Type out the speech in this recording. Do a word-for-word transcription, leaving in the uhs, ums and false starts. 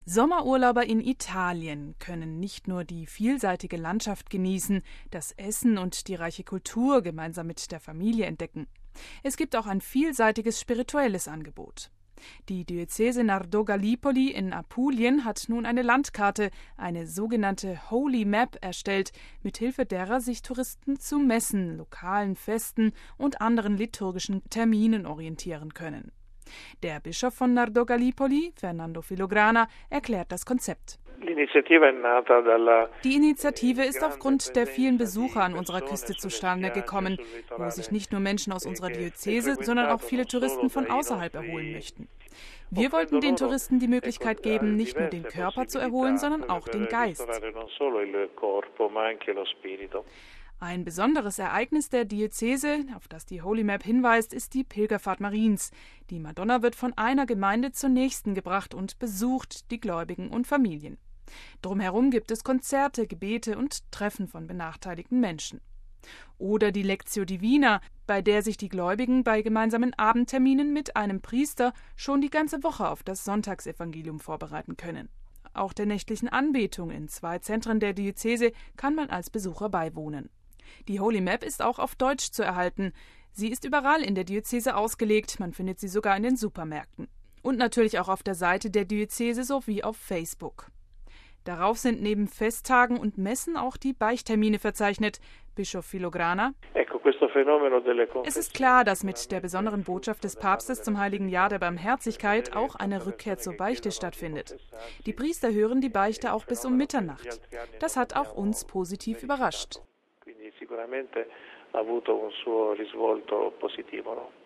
Sommerurlauber in Italien können nicht nur die vielseitige Landschaft genießen, das Essen und die reiche Kultur gemeinsam mit der Familie entdecken. Es gibt auch ein vielseitiges spirituelles Angebot. Die Diözese Nardò Gallipoli in Apulien hat nun eine Landkarte, eine sogenannte Holy Map, erstellt, mithilfe derer sich Touristen zu Messen, lokalen Festen und anderen liturgischen Terminen orientieren können. Der Bischof von Nardò Gallipoli, Fernando Filograna, erklärt das Konzept. Die Initiative ist aufgrund der vielen Besucher an unserer Küste zustande gekommen, wo sich nicht nur Menschen aus unserer Diözese, sondern auch viele Touristen von außerhalb erholen möchten. Wir wollten den Touristen die Möglichkeit geben, nicht nur den Körper zu erholen, sondern auch den Geist. Ein besonderes Ereignis der Diözese, auf das die Holy Map hinweist, ist die Pilgerfahrt Mariens. Die Madonna wird von einer Gemeinde zur nächsten gebracht und besucht die Gläubigen und Familien. Drumherum gibt es Konzerte, Gebete und Treffen von benachteiligten Menschen. Oder die Lectio Divina, bei der sich die Gläubigen bei gemeinsamen Abendterminen mit einem Priester schon die ganze Woche auf das Sonntagsevangelium vorbereiten können. Auch der nächtlichen Anbetung in zwei Zentren der Diözese kann man als Besucher beiwohnen. Die Holy Map ist auch auf Deutsch zu erhalten. Sie ist überall in der Diözese ausgelegt, man findet sie sogar in den Supermärkten. Und natürlich auch auf der Seite der Diözese sowie auf Facebook. Darauf sind neben Festtagen und Messen auch die Beichttermine verzeichnet. Bischof Filograna: Es ist klar, dass mit der besonderen Botschaft des Papstes zum Heiligen Jahr der Barmherzigkeit auch eine Rückkehr zur Beichte stattfindet. Die Priester hören die Beichte auch bis um Mitternacht. Das hat auch uns positiv überrascht. Sicuramente ha avuto un suo risvolto positivo, no?